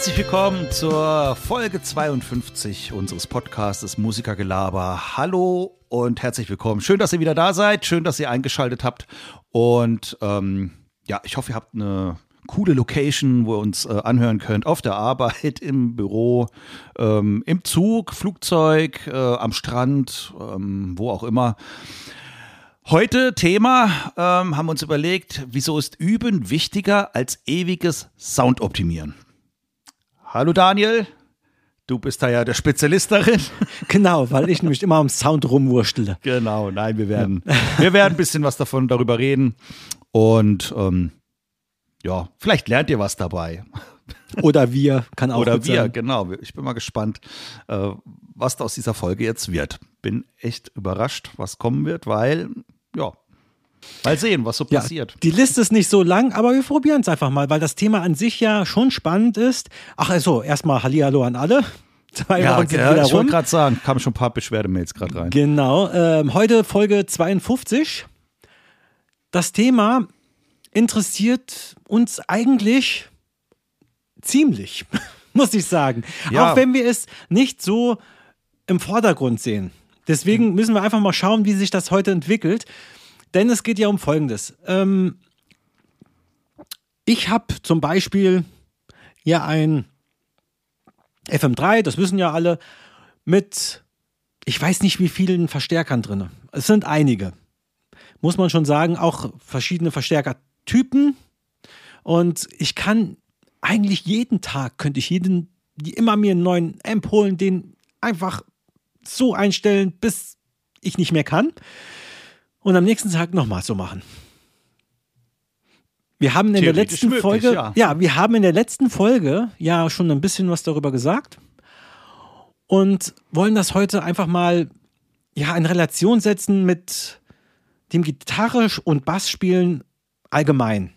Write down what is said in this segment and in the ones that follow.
Herzlich willkommen zur Folge 52 unseres Podcastes Musikergelaber. Hallo und herzlich willkommen. Schön, dass ihr wieder da seid. Schön, dass ihr eingeschaltet habt. Und ich hoffe, ihr habt eine coole Location, wo ihr uns anhören könnt. Auf der Arbeit, im Büro, im Zug, Flugzeug, am Strand, wo auch immer. Heute Thema, haben wir uns überlegt, wieso ist Üben wichtiger als ewiges Soundoptimieren? Hallo Daniel, du bist da ja der Spezialist darin. Genau, weil ich nämlich immer am Sound rumwurstele. Genau, nein, wir werden ein bisschen was darüber reden und vielleicht lernt ihr was dabei. Oder wir, kann auch Oder gut wir, sein. genau. Ich bin mal gespannt, was da aus dieser Folge jetzt wird. Bin echt überrascht, was kommen wird, weil, mal sehen, was so passiert. Die Liste ist nicht so lang, aber wir probieren es einfach mal, weil das Thema an sich ja schon spannend ist. Ach also, erstmal Hallihallo an alle. 2 Wochen sind wieder ich rum. wollte gerade sagen, kamen schon ein paar Beschwerdemails gerade rein. Genau, heute Folge 52. Das Thema interessiert uns eigentlich ziemlich, muss ich sagen. Ja. Auch wenn wir es nicht so im Vordergrund sehen. Deswegen müssen wir einfach mal schauen, wie sich das heute entwickelt. Denn es geht ja um Folgendes. Ich habe zum Beispiel ja ein FM3, das wissen ja alle, mit, ich weiß nicht wie vielen Verstärkern drin. Es sind einige. Muss man schon sagen, auch verschiedene Verstärkertypen. Und ich kann eigentlich jeden Tag, immer mir einen neuen Amp holen, den einfach so einstellen, bis ich nicht mehr kann. Und am nächsten Tag nochmal so machen. Wir haben in der letzten Folge, wir haben in der letzten Folge ja schon ein bisschen was darüber gesagt und wollen das heute einfach mal in Relation setzen mit dem Gitarre- und Bassspielen allgemein.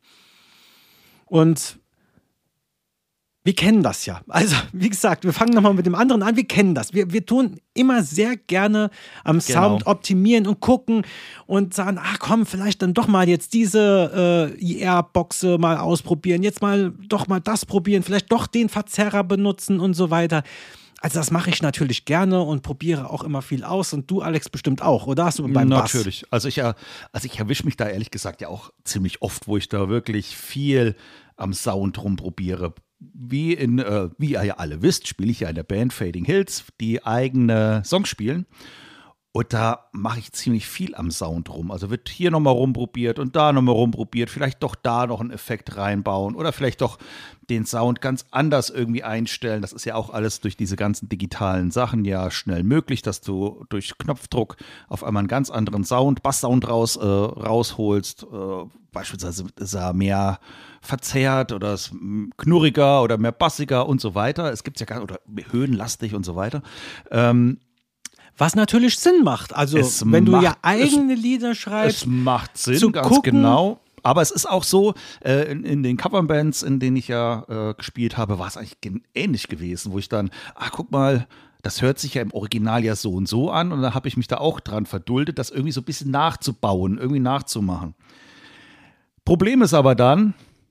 Und wir kennen das ja. Also, wie gesagt, wir fangen nochmal mit dem anderen an. Wir kennen das. Wir tun immer sehr gerne am Sound optimieren und gucken und sagen, komm, vielleicht dann doch mal jetzt diese IR-Boxe mal ausprobieren. Jetzt mal das probieren. Vielleicht doch den Verzerrer benutzen und so weiter. Also das mache ich natürlich gerne und probiere auch immer viel aus. Und du, Alex, bestimmt auch, oder? Hast du beim Bass? Natürlich. Also ich erwische mich da ehrlich gesagt ja auch ziemlich oft, wo ich da wirklich viel am Sound rumprobiere. Wie ihr ja alle wisst, spiele ich ja in der Band Fading Hills, die eigene Songs spielen. Und da mache ich ziemlich viel am Sound rum. Also wird hier nochmal rumprobiert und da nochmal rumprobiert. Vielleicht doch da noch einen Effekt reinbauen oder vielleicht doch den Sound ganz anders irgendwie einstellen. Das ist ja auch alles durch diese ganzen digitalen Sachen ja schnell möglich, dass du durch Knopfdruck auf einmal einen ganz anderen Sound, Basssound rausholst. Beispielsweise ist er mehr verzerrt oder ist knurriger oder mehr bassiger und so weiter. Es gibt ja gar oder höhenlastig und so weiter. Was natürlich Sinn macht. Also, wenn du ja eigene Lieder schreibst. Es macht Sinn, ganz genau. Aber es ist auch so, in den Coverbands, in denen ich ja gespielt habe, war es eigentlich ähnlich gewesen, wo ich dann, guck mal, das hört sich ja im Original ja so und so an. Und dann habe ich mich da auch dran verduldet, das irgendwie so ein bisschen nachzubauen, irgendwie nachzumachen. Problem ist aber dann,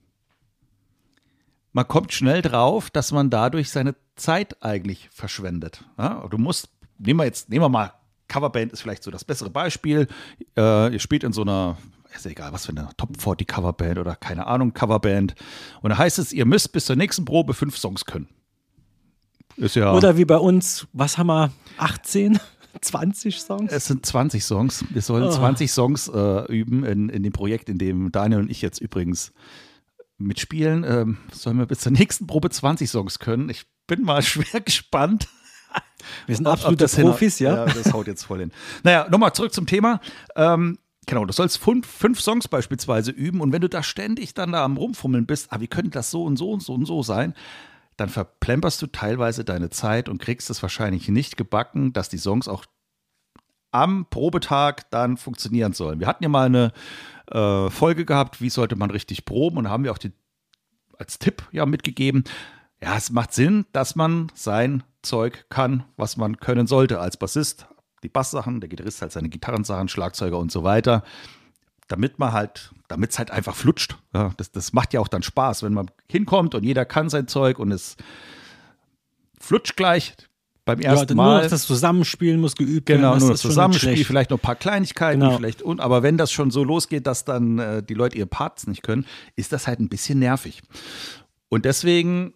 man kommt schnell drauf, dass man dadurch seine Zeit eigentlich verschwendet. Ja? Du musst Nehmen wir mal, Coverband ist vielleicht so das bessere Beispiel. Ihr spielt in so einer, ist ja egal, was für eine Top 40 Coverband oder keine Ahnung, Coverband. Und da heißt es, ihr müsst bis zur nächsten Probe 5 Songs können. Ist ja. Oder wie bei uns, was haben wir, 18, 20 Songs? Es sind 20 Songs. Wir sollen 20 Songs üben in dem Projekt, in dem Daniel und ich jetzt übrigens mitspielen. Sollen wir bis zur nächsten Probe 20 Songs können? Ich bin mal schwer gespannt. Wir sind absolute Profis, ja. Ja, das haut jetzt voll hin. Naja, nochmal zurück zum Thema. Genau, du sollst 5 Songs beispielsweise üben und wenn du da ständig dann da am Rumfummeln bist, wie könnte das so und so und so und so sein, dann verplemperst du teilweise deine Zeit und kriegst es wahrscheinlich nicht gebacken, dass die Songs auch am Probetag dann funktionieren sollen. Wir hatten ja mal eine Folge gehabt, wie sollte man richtig proben und da haben wir auch als Tipp ja mitgegeben, ja, es macht Sinn, dass man sein Zeug kann, was man können sollte als Bassist. Die Basssachen, der Gitarrist halt seine Gitarrensachen, Schlagzeuger und so weiter. damit es halt einfach flutscht. Ja, das macht ja auch dann Spaß, wenn man hinkommt und jeder kann sein Zeug und es flutscht gleich beim ersten Mal. Nur noch das Zusammenspiel muss geübt werden. Genau, nur das ist schon Zusammenspiel, nicht schlecht. vielleicht noch ein paar Kleinigkeiten, Genau. aber wenn das schon so losgeht, dass dann die Leute ihre Parts nicht können, ist das halt ein bisschen nervig. Und deswegen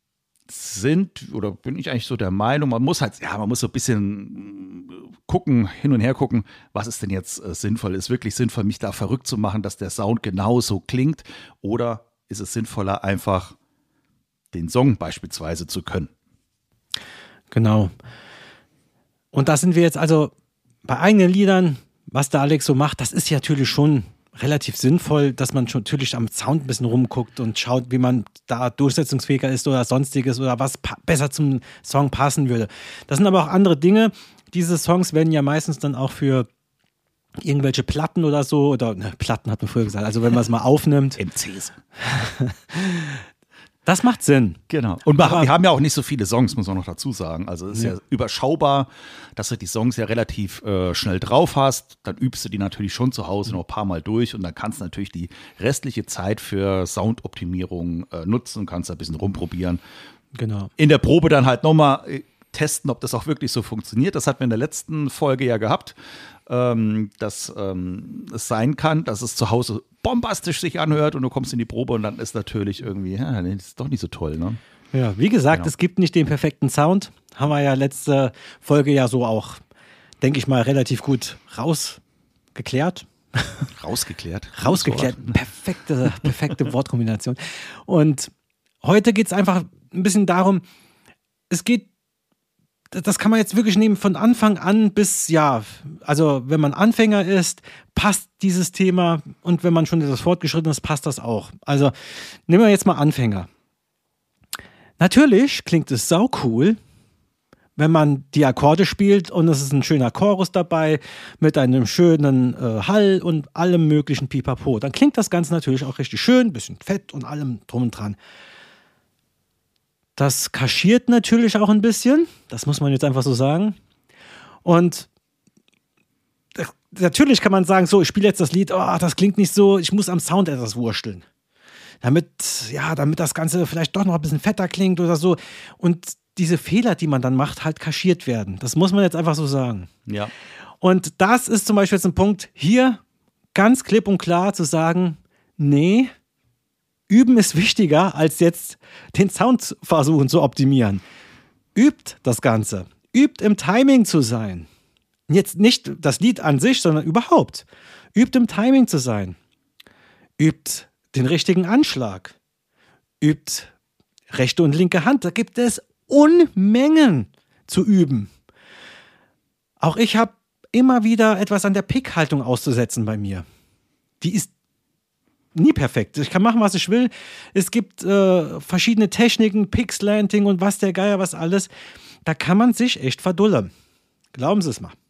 bin ich eigentlich so der Meinung, man muss so ein bisschen gucken, hin und her gucken, was ist denn jetzt sinnvoll? Ist wirklich sinnvoll, mich da verrückt zu machen, dass der Sound genauso klingt? Oder ist es sinnvoller, einfach den Song beispielsweise zu können? Genau. Und da sind wir jetzt also bei eigenen Liedern, was der Alex so macht, das ist ja natürlich schon relativ sinnvoll, dass man schon natürlich am Sound ein bisschen rumguckt und schaut, wie man da durchsetzungsfähiger ist oder sonstiges oder was besser zum Song passen würde. Das sind aber auch andere Dinge. Diese Songs werden ja meistens dann auch für irgendwelche Platten oder so, oder Platten hat man früher gesagt, also wenn man es mal aufnimmt. MCs. Das macht Sinn. Genau. Und wir haben ja auch nicht so viele Songs, muss man noch dazu sagen. Also es ist ja überschaubar, dass du die Songs ja relativ schnell drauf hast. Dann übst du die natürlich schon zu Hause noch ein paar Mal durch und dann kannst du natürlich die restliche Zeit für Soundoptimierung nutzen und kannst da ein bisschen rumprobieren. Genau. In der Probe dann halt nochmal testen, ob das auch wirklich so funktioniert. Das hatten wir in der letzten Folge ja gehabt, dass es sein kann, dass es zu Hause bombastisch sich anhört und du kommst in die Probe und dann ist natürlich irgendwie, das ist doch nicht so toll, ne? Ja, wie gesagt, Genau. Es gibt nicht den perfekten Sound. Haben wir ja letzte Folge ja so auch, denke ich mal, relativ gut rausgeklärt. Rausgeklärt. Perfekte Wortkombination. Und heute geht es einfach ein bisschen darum, das kann man jetzt wirklich nehmen von Anfang an bis, also wenn man Anfänger ist, passt dieses Thema und wenn man schon etwas fortgeschritten ist, passt das auch. Also nehmen wir jetzt mal Anfänger. Natürlich klingt es sau cool, wenn man die Akkorde spielt und es ist ein schöner Chorus dabei mit einem schönen Hall und allem möglichen Pipapo. Dann klingt das Ganze natürlich auch richtig schön, ein bisschen fett und allem drum und dran. Das kaschiert natürlich auch ein bisschen, das muss man jetzt einfach so sagen. Und natürlich kann man sagen, so, ich spiele jetzt das Lied, das klingt nicht so, ich muss am Sound etwas wursteln. Damit das Ganze vielleicht doch noch ein bisschen fetter klingt oder so. Und diese Fehler, die man dann macht, halt kaschiert werden. Das muss man jetzt einfach so sagen. Ja. Und das ist zum Beispiel jetzt ein Punkt, hier ganz klipp und klar zu sagen, nee, Üben ist wichtiger, als jetzt den Sound versuchen zu optimieren. Übt das Ganze. Übt im Timing zu sein. Jetzt nicht das Lied an sich, sondern überhaupt. Übt im Timing zu sein. Übt den richtigen Anschlag. Übt rechte und linke Hand. Da gibt es Unmengen zu üben. Auch ich habe immer wieder etwas an der Pickhaltung auszusetzen bei mir. Die ist nie perfekt. Ich kann machen, was ich will. Es gibt verschiedene Techniken, Pick-Slanting und was der Geier, was alles. Da kann man sich echt verdullen. Glauben Sie es mal.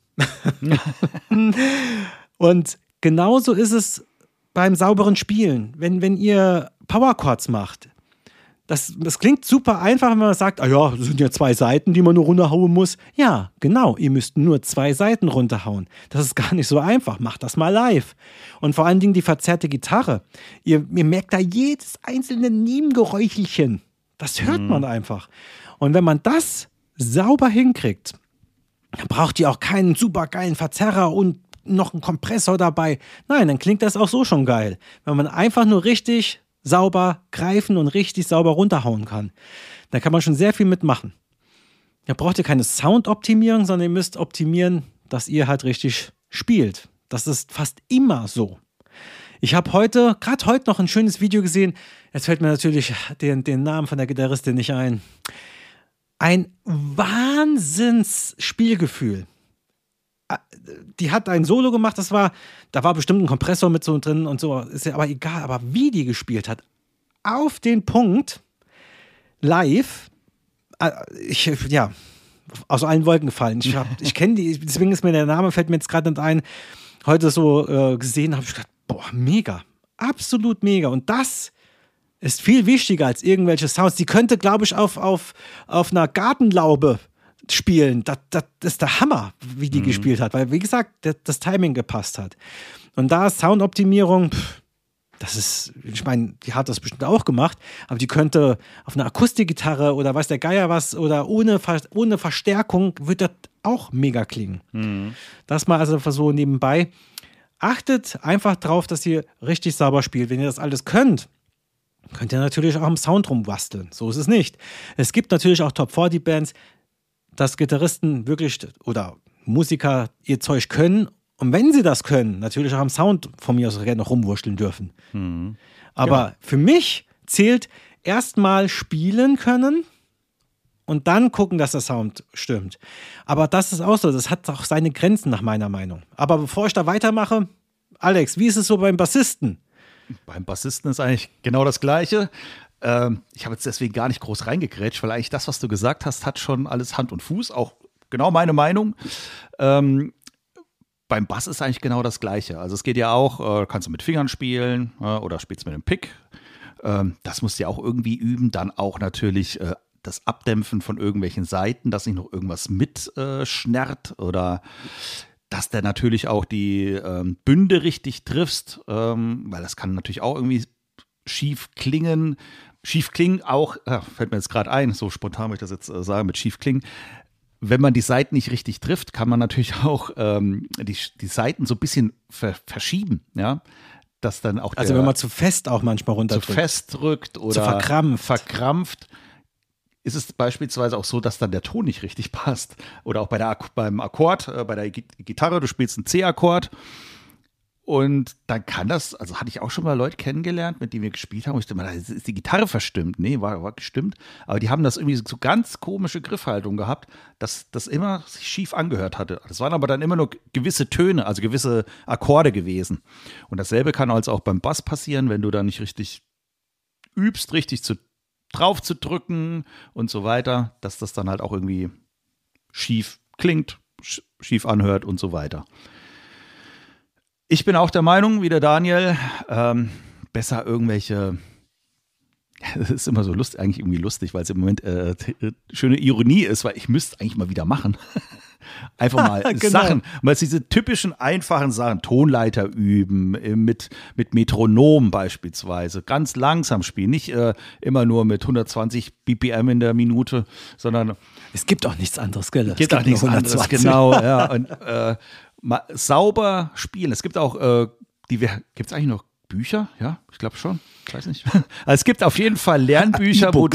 Und genauso ist es beim sauberen Spielen. Wenn ihr Powerchords macht, das klingt super einfach, wenn man sagt, das sind ja 2 Saiten, die man nur runterhauen muss. Ja, genau, ihr müsst nur 2 Saiten runterhauen. Das ist gar nicht so einfach. Macht das mal live. Und vor allen Dingen die verzerrte Gitarre. Ihr merkt da jedes einzelne Nebengeräuschchen. Das hört man einfach. Und wenn man das sauber hinkriegt, dann braucht ihr auch keinen supergeilen Verzerrer und noch einen Kompressor dabei. Nein, dann klingt das auch so schon geil. Wenn man einfach nur richtig sauber greifen und richtig sauber runterhauen kann. Da kann man schon sehr viel mitmachen. Da braucht ihr keine Soundoptimierung, sondern ihr müsst optimieren, dass ihr halt richtig spielt. Das ist fast immer so. Ich habe gerade heute noch ein schönes Video gesehen. Jetzt fällt mir natürlich den Namen von der Gitarristin nicht ein. Ein Wahnsinns-Spielgefühl. Die hat ein Solo gemacht, da war bestimmt ein Kompressor mit so drin und so, ist ja aber egal, aber wie die gespielt hat, auf den Punkt, live, aus allen Wolken gefallen. Ich kenne die, deswegen ist mir der Name, fällt mir jetzt gerade nicht ein, heute so gesehen, habe ich gedacht, boah, mega, absolut mega. Und das ist viel wichtiger als irgendwelche Sounds. Die könnte, glaube ich, auf einer Gartenlaube spielen, das ist der Hammer, wie die gespielt hat, weil, wie gesagt, das Timing gepasst hat. Und da Soundoptimierung, das ist, ich meine, die hat das bestimmt auch gemacht, aber die könnte auf einer Akustikgitarre oder weiß der Geier was oder ohne Verstärkung wird das auch mega klingen. Das mal also so nebenbei. Achtet einfach drauf, dass ihr richtig sauber spielt. Wenn ihr das alles könnt ihr natürlich auch am Sound rumbasteln. So ist es nicht. Es gibt natürlich auch Top-40-Bands, dass Gitarristen wirklich oder Musiker ihr Zeug können. Und wenn sie das können, natürlich auch am Sound von mir aus noch rumwurschteln dürfen. Aber für mich zählt erstmal spielen können und dann gucken, dass der Sound stimmt. Aber das ist auch so, das hat auch seine Grenzen nach meiner Meinung. Aber bevor ich da weitermache, Alex, wie ist es so beim Bassisten? Beim Bassisten ist eigentlich genau das Gleiche. Ich habe jetzt deswegen gar nicht groß reingegrätscht, weil eigentlich das, was du gesagt hast, hat schon alles Hand und Fuß. Auch genau meine Meinung. Beim Bass ist eigentlich genau das Gleiche. Also es geht ja auch, kannst du mit Fingern spielen oder spielst mit einem Pick. Das musst du ja auch irgendwie üben. Dann auch natürlich das Abdämpfen von irgendwelchen Saiten, dass nicht noch irgendwas mitschnarrt oder dass der natürlich auch die Bünde richtig triffst, weil das kann natürlich auch irgendwie schief klingen. Schief klingen auch, fällt mir jetzt gerade ein, so spontan möchte ich das jetzt sagen, mit schief klingen. Wenn man die Saiten nicht richtig trifft, kann man natürlich auch die Saiten so ein bisschen verschieben, ja. Dass dann auch also wenn man zu fest auch manchmal runterdrückt. Zu fest drückt oder zu verkrampft, ist es beispielsweise auch so, dass dann der Ton nicht richtig passt. Oder auch beim Akkord, bei der Gitarre, du spielst einen C-Akkord und dann kann das, also hatte ich auch schon mal Leute kennengelernt, mit denen wir gespielt haben, und ich dachte mal, ist die Gitarre verstimmt? Nee, war gestimmt, aber die haben das irgendwie so ganz komische Griffhaltung gehabt, dass das immer sich schief angehört hatte. Das waren aber dann immer nur gewisse Töne, also gewisse Akkorde gewesen. Und dasselbe kann also auch beim Bass passieren, wenn du da nicht richtig übst, richtig drauf zu drücken und so weiter, dass das dann halt auch irgendwie schief klingt, schief anhört und so weiter. Ich bin auch der Meinung, wie der Daniel, besser irgendwelche, das ist immer so lustig, eigentlich irgendwie lustig, weil es im Moment schöne Ironie ist, weil ich müsste eigentlich mal wieder machen. Einfach mal genau. Sachen, weil es diese typischen einfachen Sachen, Tonleiter üben, mit Metronom beispielsweise, ganz langsam spielen, nicht immer nur mit 120 BPM in der Minute, sondern es gibt auch nichts anderes, gell? Es gibt auch nichts anderes, genau, ja. Und sauber spielen. Es gibt auch, gibt es eigentlich noch Bücher? Ja, ich glaube schon. Ich weiß nicht. Also es gibt auf jeden Fall Lernbücher, wo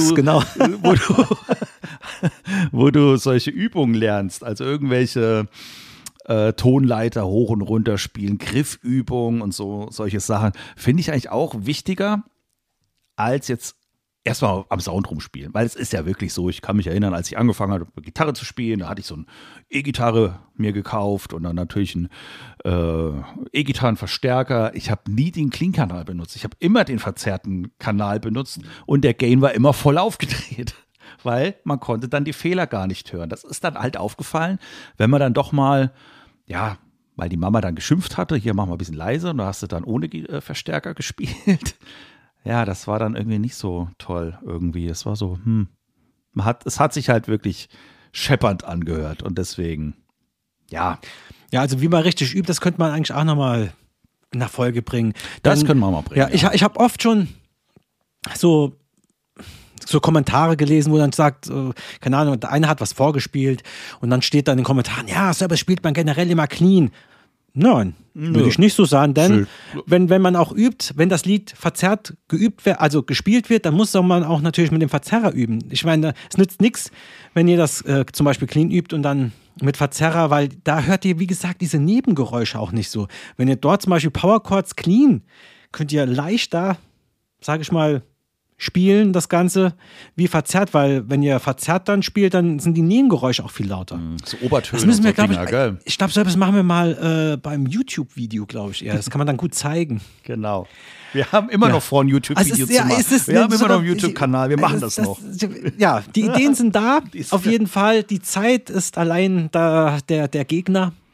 du solche Übungen lernst. Also irgendwelche Tonleiter hoch und runter spielen, Griffübungen und so solche Sachen. Finde ich eigentlich auch wichtiger, als jetzt erstmal am Sound rumspielen. Weil es ist ja wirklich so, ich kann mich erinnern, als ich angefangen habe, Gitarre zu spielen, da hatte ich so eine E-Gitarre mir gekauft und dann natürlich einen E-Gitarrenverstärker. Ich habe nie den Clean-Kanal benutzt. Ich habe immer den verzerrten Kanal benutzt und der Gain war immer voll aufgedreht, weil man konnte dann die Fehler gar nicht hören. Das ist dann halt aufgefallen, wenn man dann doch mal, ja, weil die Mama dann geschimpft hatte, hier machen wir ein bisschen leiser und da hast du dann ohne Verstärker gespielt. Ja, das war dann irgendwie nicht so toll irgendwie. Es war so, es hat sich halt wirklich scheppernd angehört und deswegen, ja. Ja, also wie man richtig übt, das könnte man eigentlich auch nochmal in der Folge bringen. Das können wir mal bringen. Ja, ich habe oft schon so Kommentare gelesen, wo dann sagt, keine Ahnung, der eine hat was vorgespielt und dann steht da in den Kommentaren, ja, Service spielt man generell immer clean. Nein, würde ich nicht so sagen, denn wenn man auch übt, wenn das Lied verzerrt geübt wird, also gespielt wird, dann muss man auch natürlich mit dem Verzerrer üben. Ich meine, es nützt nichts, wenn ihr das zum Beispiel clean übt und dann mit Verzerrer, weil da hört ihr, wie gesagt, diese Nebengeräusche auch nicht so. Wenn ihr dort zum Beispiel Power Chords clean, könnt ihr leichter, sage ich mal, spielen das Ganze wie verzerrt, weil wenn ihr verzerrt dann spielt, dann sind die Nebengeräusche auch viel lauter. So Obertöne. Das müssen wir, so glaube ich glaube, das machen wir mal beim YouTube-Video, glaube ich. Ja, das kann man dann gut zeigen. Genau. Wir haben immer noch vor, ein YouTube-Video zu machen. Wir haben immer noch einen YouTube-Kanal, wir machen das noch. Ja, die Ideen sind da, auf jeden Fall. Die Zeit ist allein da der Gegner.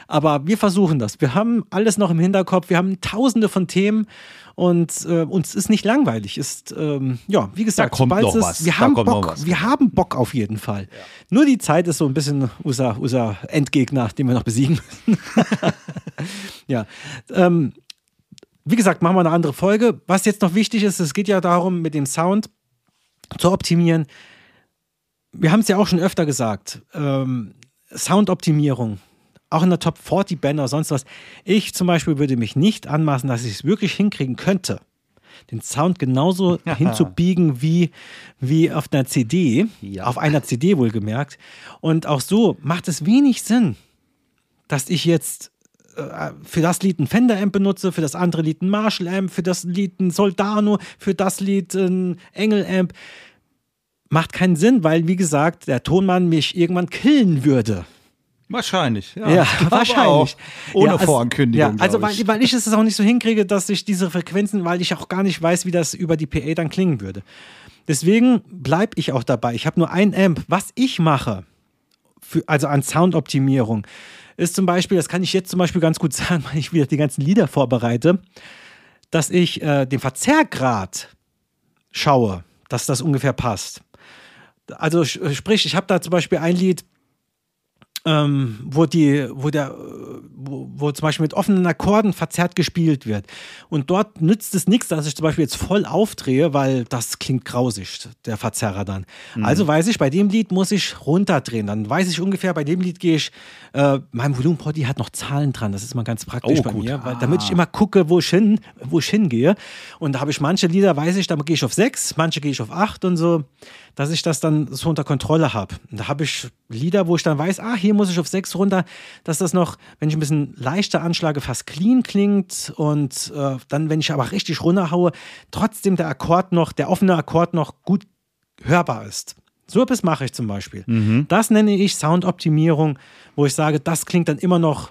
Aber wir versuchen das. Wir haben alles noch im Hinterkopf. Wir haben tausende von Themen und uns ist nicht langweilig. Wie gesagt, da kommt noch was. Wir haben Bock auf jeden Fall. Ja. Nur die Zeit ist so ein bisschen unser Endgegner, den wir noch besiegen müssen. Ja. Wie gesagt, machen wir eine andere Folge. Was jetzt noch wichtig ist, es geht ja darum, mit dem Sound zu optimieren. Wir haben es ja auch schon öfter gesagt. Soundoptimierung. Auch in der Top 40 Band oder sonst was. Ich zum Beispiel würde mich nicht anmaßen, dass ich es wirklich hinkriegen könnte, den Sound genauso hinzubiegen wie auf einer CD, auf einer CD wohlgemerkt. Und auch so macht es wenig Sinn, dass ich jetzt für das Lied ein Fender-Amp benutze, für das andere Lied ein Marshall-Amp, für das Lied ein Soldano, für das Lied ein Engel-Amp. Macht keinen Sinn, weil, wie gesagt, der Tonmann mich irgendwann killen würde. Wahrscheinlich, ja wahrscheinlich. Ohne Vorankündigung. Ja, also weil ich es auch nicht so hinkriege, dass ich diese Frequenzen, weil ich auch gar nicht weiß, wie das über die PA dann klingen würde. Deswegen bleibe ich auch dabei. Ich habe nur ein Amp. Was ich mache, also an Soundoptimierung, ist zum Beispiel, das kann ich jetzt zum Beispiel ganz gut sagen, weil ich wieder die ganzen Lieder vorbereite, dass ich den Verzerrgrad schaue, dass das ungefähr passt. Also sprich, ich habe da zum Beispiel ein Lied, wo zum Beispiel mit offenen Akkorden verzerrt gespielt wird. Und dort nützt es nichts, dass ich zum Beispiel jetzt voll aufdrehe, weil das klingt grausig, der Verzerrer dann. Also weiß ich, bei dem Lied muss ich runterdrehen. Dann weiß ich ungefähr, bei dem Lied gehe ich, mein Volumenpoddy hat noch Zahlen dran, das ist mal ganz praktisch bei mir, weil, damit ich immer gucke, wo ich hingehe. Und da habe ich manche Lieder, weiß ich, da gehe ich auf 6, manche gehe ich auf 8 und so, dass ich das dann so unter Kontrolle habe. Und da habe ich Lieder, wo ich dann weiß, hier muss ich auf 6 runter, dass das noch, wenn ich ein bisschen leichter anschlage, fast clean klingt und dann, wenn ich aber richtig runterhaue, trotzdem der offene Akkord noch gut hörbar ist. So etwas mache ich zum Beispiel. Das nenne ich Soundoptimierung, wo ich sage, das klingt dann immer noch,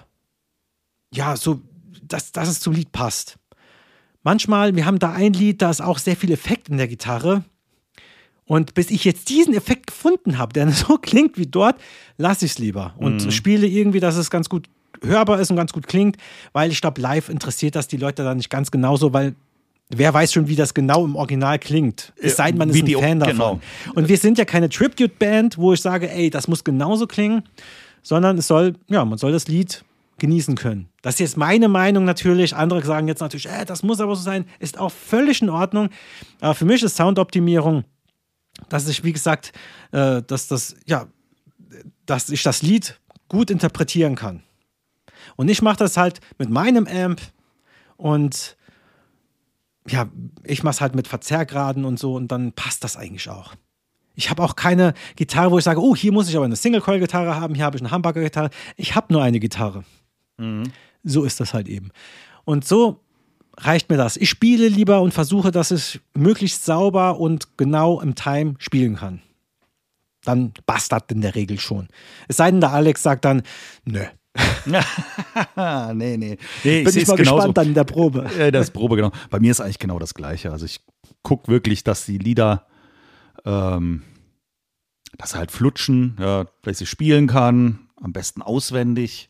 so, dass es zum Lied passt. Manchmal, wir haben da ein Lied, da ist auch sehr viel Effekt in der Gitarre. Und bis ich jetzt diesen Effekt gefunden habe, der so klingt wie dort, lasse ich es lieber und spiele irgendwie, dass es ganz gut hörbar ist und ganz gut klingt, weil ich glaube, live interessiert das die Leute dann nicht ganz genauso, weil wer weiß schon, wie das genau im Original klingt. Es sei denn, man ist ein Fan davon. Genau. Und wir sind ja keine Tribute-Band, wo ich sage, das muss genauso klingen, sondern man soll das Lied genießen können. Das ist jetzt meine Meinung natürlich. Andere sagen jetzt natürlich, das muss aber so sein, ist auch völlig in Ordnung. Aber für mich ist Soundoptimierung, dass ich, wie gesagt, dass ich das Lied gut interpretieren kann. Und ich mache das halt mit meinem Amp und ich mache es halt mit Verzerrgraden und so und dann passt das eigentlich auch. Ich habe auch keine Gitarre, wo ich sage, hier muss ich aber eine Single-Coil-Gitarre haben, hier habe ich eine Humbucker-Gitarre. Ich habe nur eine Gitarre. So ist das halt eben. Und so reicht mir das. Ich spiele lieber und versuche, dass ich möglichst sauber und genau im Time spielen kann. Dann passt das in der Regel schon. Es sei denn, der Alex sagt dann, nö. nee. Bin ich mal gespannt dann in der Probe. Das Probe, genau. Bei mir ist eigentlich genau das Gleiche. Also ich gucke wirklich, dass die Lieder dass sie halt flutschen, dass ich sie spielen kann, am besten auswendig.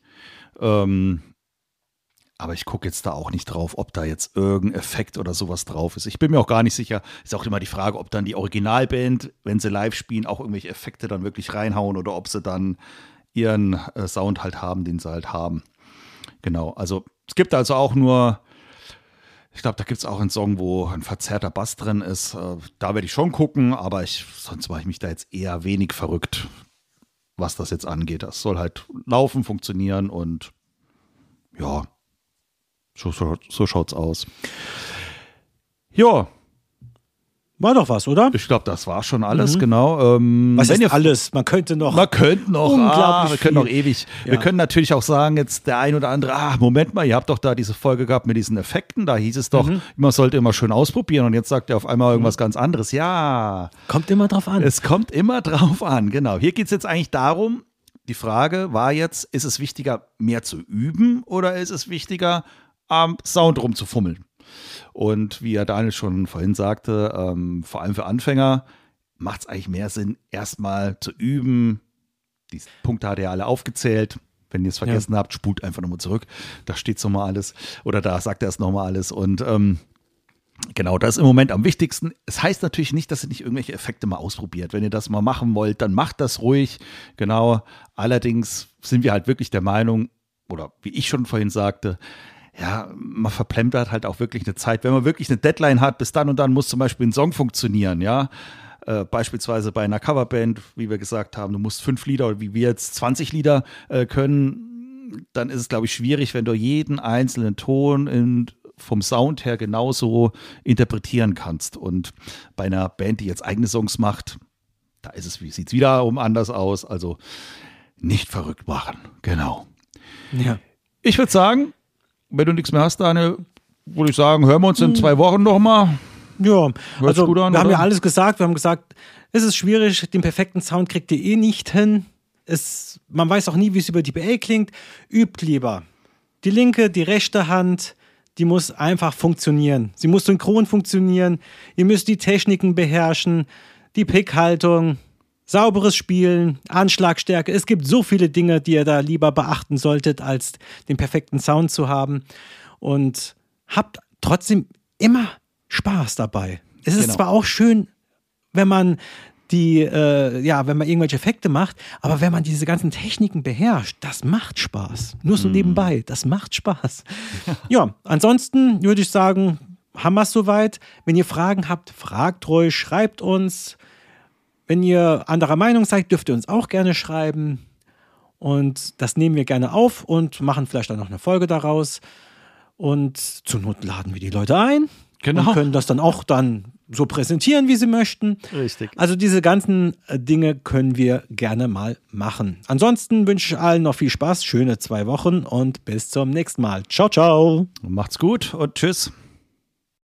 Aber ich gucke jetzt da auch nicht drauf, ob da jetzt irgendein Effekt oder sowas drauf ist. Ich bin mir auch gar nicht sicher. Ist auch immer die Frage, ob dann die Originalband, wenn sie live spielen, auch irgendwelche Effekte dann wirklich reinhauen oder ob sie dann ihren Sound halt haben, den sie halt haben. Genau, also es gibt also auch nur, ich glaube, da gibt es auch einen Song, wo ein verzerrter Bass drin ist. Da werde ich schon gucken, aber sonst mache ich mich da jetzt eher wenig verrückt, was das jetzt angeht. Das soll halt laufen, funktionieren und ja, so schaut's aus. Ja. War doch was, oder? Ich glaube, das war schon alles, genau. Was ist alles? Man könnte noch unglaublich wir können noch ewig. Ja. Wir können natürlich auch sagen, jetzt der ein oder andere, Moment mal, ihr habt doch da diese Folge gehabt mit diesen Effekten, da hieß es doch, man sollte immer schön ausprobieren und jetzt sagt er auf einmal irgendwas ganz anderes. Ja. Kommt immer drauf an. Es kommt immer drauf an, genau. Hier geht es jetzt eigentlich darum, die Frage war jetzt, ist es wichtiger, mehr zu üben oder ist es wichtiger, am Sound rumzufummeln? Und wie ja Daniel schon vorhin sagte, vor allem für Anfänger macht es eigentlich mehr Sinn, erstmal zu üben. Die Punkte hat er alle aufgezählt. Wenn ihr es vergessen habt, spult einfach nochmal zurück. Da steht es nochmal alles. Oder da sagt er es nochmal alles. Und genau, das ist im Moment am wichtigsten. Es heißt natürlich nicht, dass ihr nicht irgendwelche Effekte mal ausprobiert. Wenn ihr das mal machen wollt, dann macht das ruhig. Genau. Allerdings sind wir halt wirklich der Meinung, oder wie ich schon vorhin sagte, ja, man verplempert halt auch wirklich eine Zeit. Wenn man wirklich eine Deadline hat, bis dann und dann muss zum Beispiel ein Song funktionieren, ja. Beispielsweise bei einer Coverband, wie wir gesagt haben, du musst 5 Lieder oder wie wir jetzt 20 Lieder können, dann ist es, glaube ich, schwierig, wenn du jeden einzelnen Ton vom Sound her genauso interpretieren kannst. Und bei einer Band, die jetzt eigene Songs macht, da sieht es wiederum anders aus. Also nicht verrückt machen. Genau. Ja. Ich würde sagen, wenn du nichts mehr hast, Daniel, würde ich sagen, hören wir uns in 2 Wochen nochmal. Ja, Hört's also gut an, wir haben oder? ja alles gesagt. Wir haben gesagt, es ist schwierig, den perfekten Sound kriegt ihr eh nicht hin. Man weiß auch nie, wie es über die PA klingt. Übt lieber. Die linke, die rechte Hand, die muss einfach funktionieren. Sie muss synchron funktionieren. Ihr müsst die Techniken beherrschen, die Pickhaltung, sauberes Spielen, Anschlagstärke. Es gibt so viele Dinge, die ihr da lieber beachten solltet, als den perfekten Sound zu haben. Und habt trotzdem immer Spaß dabei. Es ist zwar auch schön, wenn man wenn man irgendwelche Effekte macht, aber wenn man diese ganzen Techniken beherrscht, das macht Spaß. Nur so nebenbei, das macht Spaß. Ja, ansonsten würde ich sagen, haben wir es soweit. Wenn ihr Fragen habt, fragt ruhig, schreibt uns. Wenn ihr anderer Meinung seid, dürft ihr uns auch gerne schreiben. Und das nehmen wir gerne auf und machen vielleicht dann noch eine Folge daraus. Und zur Not laden wir die Leute ein. Genau. Und können das dann auch so präsentieren, wie sie möchten. Richtig. Also diese ganzen Dinge können wir gerne mal machen. Ansonsten wünsche ich allen noch viel Spaß, schöne 2 Wochen und bis zum nächsten Mal. Ciao, ciao. Macht's gut und tschüss.